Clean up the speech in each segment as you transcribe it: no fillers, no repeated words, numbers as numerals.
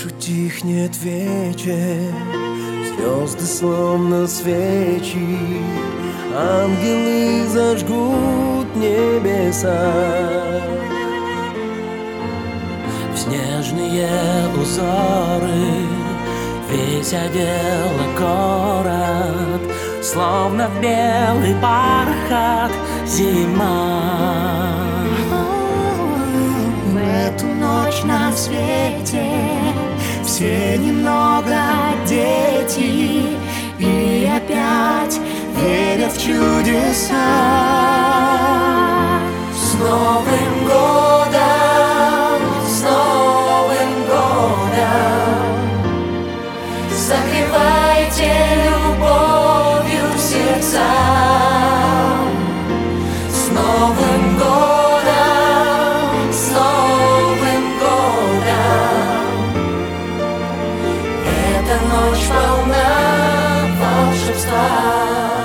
Ночь утихнет вечер, звезды словно свечи, ангелы зажгут небеса. В снежные узоры весь одела город, словно в белый бархат зима. В эту ночь на свете все немного дети и опять верят в чудеса. С Новым годом, с Новым годом, согревайте любовью сердца. С Новым годом, с Новым годом, эта ночь полна волшебства.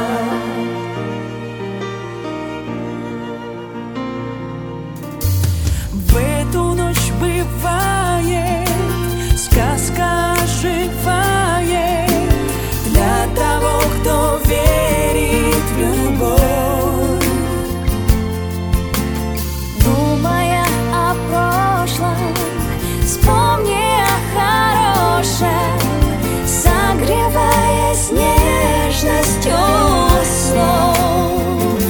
В эту ночь бывает сказка оживает для того, кто верит в любовь. Думая о прошлом, вспомни о хорошем, согреваясь нежностью снов.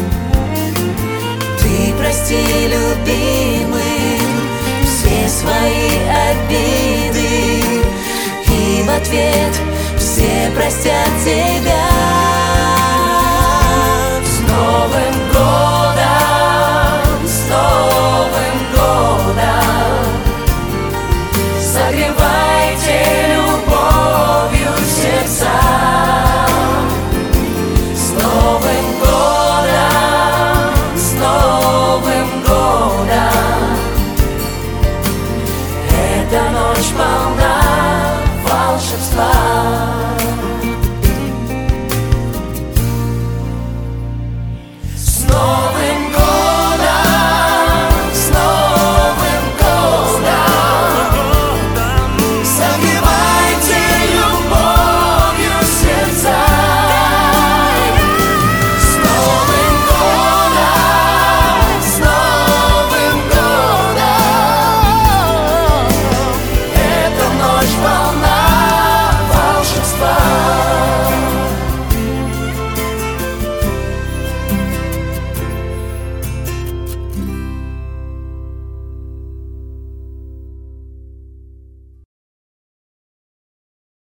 Ты прости любимым все свои обиды, и в ответ все простят тебя.